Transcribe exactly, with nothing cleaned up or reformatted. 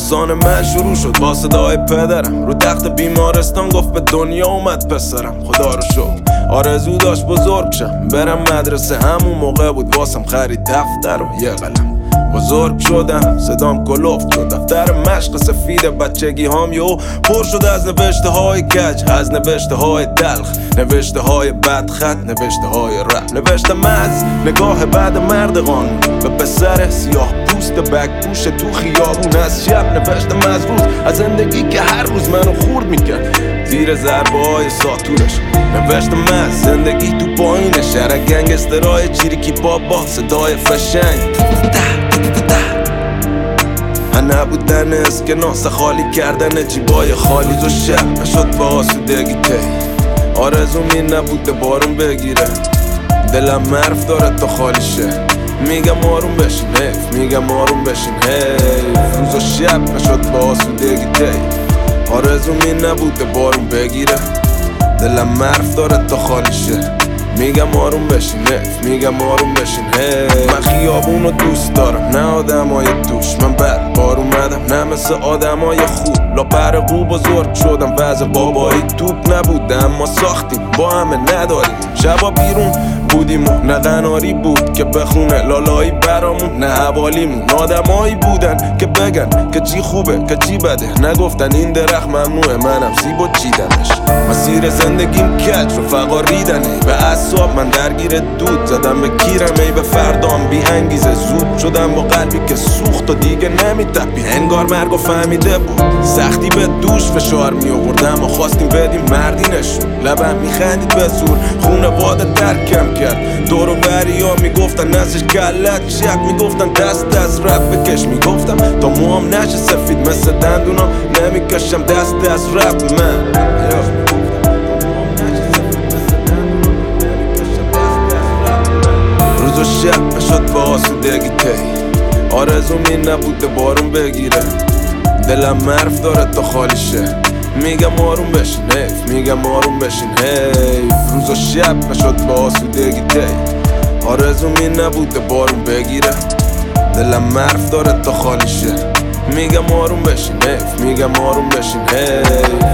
داستان من شروع شد با صدای پدرم رو تخت بیمارستان گفت به دنیا اومد پسرم. خدا رو شکر آرزو داشت بزرگ شم برم مدرسه، همون موقع بود واسم خرید دفتر و یه قلم. بزرگ شدم صدام کلفت شد، دفتر مشق سفید بچگی هام یو پر شد از نوشته های کج، از نوشته های تلخ، نوشته های بدخط، نوشته های رپ. نوشتم از نگاه بعد مرد قانون به پسر سیاه پوست بک پوش تو خیابون. از شب نوشتم از روز، از زندگی که هر روز منو خورد میکرد زیر ضربه های ساتورش. نوشتم از زندگی تو پایین شهر گنگسترهای چیریکی بابا صدای فشنگ. نبودن اسکناس خالی کردن جیبای خالی تو شب نشد با آسودگی تی. آرزومی نبوده بارون بگیره، دلم مرف داره تا خالی شه. میگم آروم بشین حیف، میگم آروم بشین حیف. روز و شب نشد با آسودگی تی. آرزومی نبوده بارون بگیره، دلم مرف داره تا خالی شه. میگم آروم بشین حیف، میگم آروم بشین حیف. من خیابونو دوست دارم نه آدمای دوش، من بر بار اومدم نه مثل آدمای خوب. لاپر قو بزرگ شدم وضع بابایی توپ نبوده اما ساختیم با همه نداریم. شبا بیرون بودیم و نه قناری بود که بخونه لالایی برامون، نه حوالیمون آدمایی بودن که بگن که چی خوبه که چی بده. نگفتن این درخت ممنوعه منم سیب و چیدمش. مسیر زندگیم کج رفقا ریدنه به اعصاب، من درگیر دود زدم به کیرم ای به فردام بی انگیزه. زود شدم با قلبی که سوخت و دیگه نمیتپی، انگار مرگو فهمیده بود سختی به دوش فشار می آوردم و خواستیم بدیم مردینشون. لبم میخندید به زور، خونواده ترکم کرد. دور و بریا میگفتن نسش کلت شک، میگفتن دست از رپ بکش. میگفتم تا موام نشه سفید مثل دندونا نمیکشم دست از رپ. من روز و شب نشد با آسودگی تی. آرزومی نبوده بارون بگیره، دلم مرف داره تا خالی شه. میگم آروم بشین حیف، میگم آروم بشین حیف. روز و شب نشد با آسودگی تی. آرزومی نبوده بارون بگیره، دلم مرف داره تا خالی شه. میگم آروم بشین حیف، میگم آروم بشین حیف.